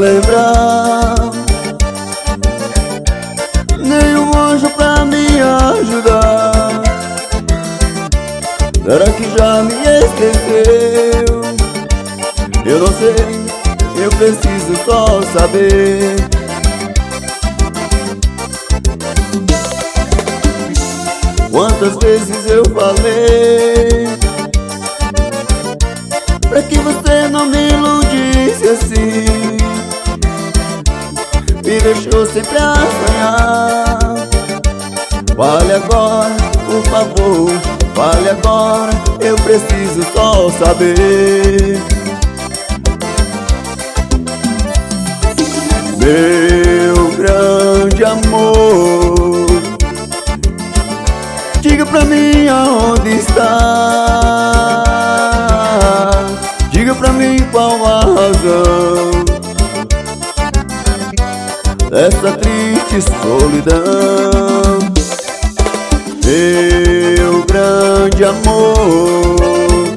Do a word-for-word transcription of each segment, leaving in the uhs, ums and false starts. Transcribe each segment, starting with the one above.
lembrar, nenhum anjo pra me ajudar. Será que já me esqueceu? Eu não sei, eu preciso só saber. Quantas vezes eu falei pra que você não me iludisse assim, me deixou sempre a sonhar. Fale agora, por favor, fale agora, eu preciso só saber. Meu grande amor, diga pra mim aonde está, diga pra mim qual a razão dessa triste solidão. Meu grande amor,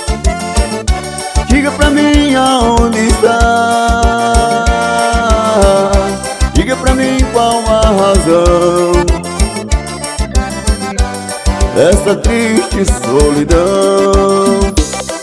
diga pra mim aonde está, diga pra mim qual a razão dessa triste solidão.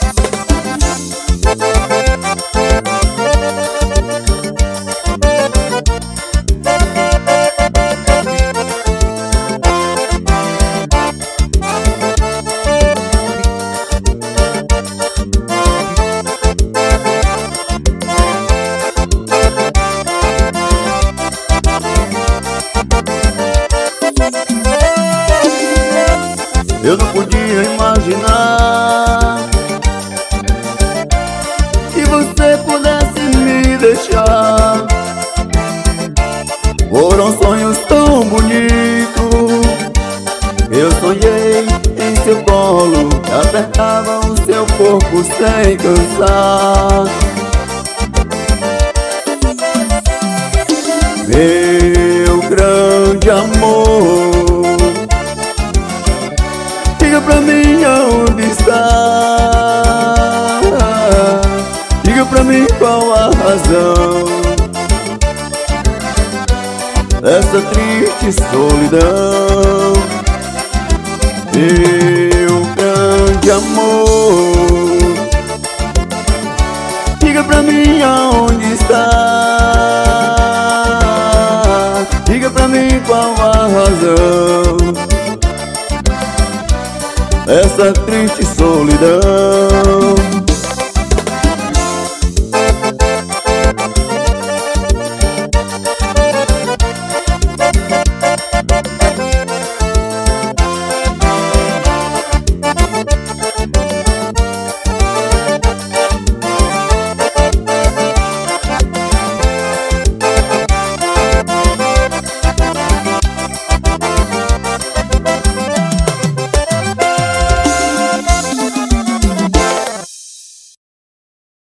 Eu não podia imaginar que você pudesse me deixar. Foram sonhos tão bonitos, eu sonhei em seu colo, que apertava o seu corpo sem cansar. Meu grande amor, diga pra mim aonde está, diga pra mim qual a razão dessa triste solidão. Meu grande amor, diga pra mim aonde está, diga pra mim qual a razão dessa triste solidão.